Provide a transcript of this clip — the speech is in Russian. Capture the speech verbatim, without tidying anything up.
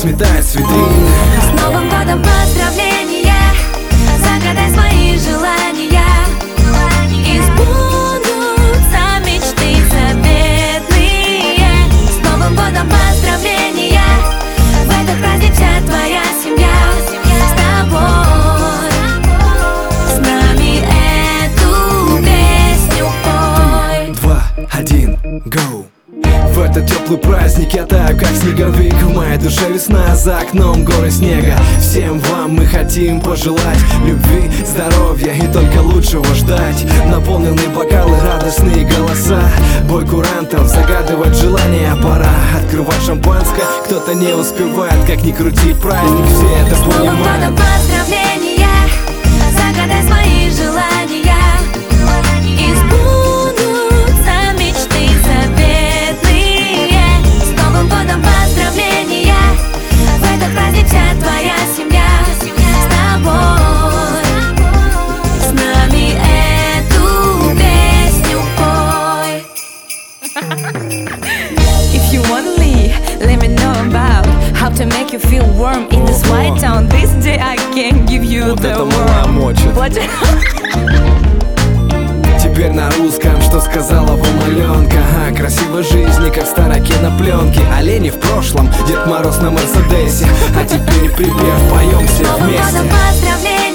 сметает цветы. С Новым годом поздравления, загадай свои желания, и сбудутся мечты заветные. С Новым годом поздравления, в этот праздник вся твоя семья с тобой, с нами эту песню пой. Два, один, go! В этот теплый праздник я таю, как снеговик. В моей душе весна, за окном горы снега. Всем вам мы хотим пожелать любви, здоровья и только лучшего ждать. Наполненные бокалы, радостные голоса, бой курантов, загадывать желания пора. Открывать шампанское, кто-то не успевает. Как ни крути, праздник, все это С Новым годом понимают. поздравления, загадай свои желания, и сбудутся мечты заветные. С Новым годом поздравления, в этот праздник вся твоя семья с тобой, с нами эту песню пой. If you want me, let me know about how to make you feel warm in this white town. This day I can give you Вот the это мала warm. мочит. What? Теперь на русском, что сказала вам Аленка. А, красивой жизни, как в старой кинопленке. Олени в прошлом, Дед Мороз на Мерседесе. А теперь припев, поем все С Новым вместе. годом поздравления,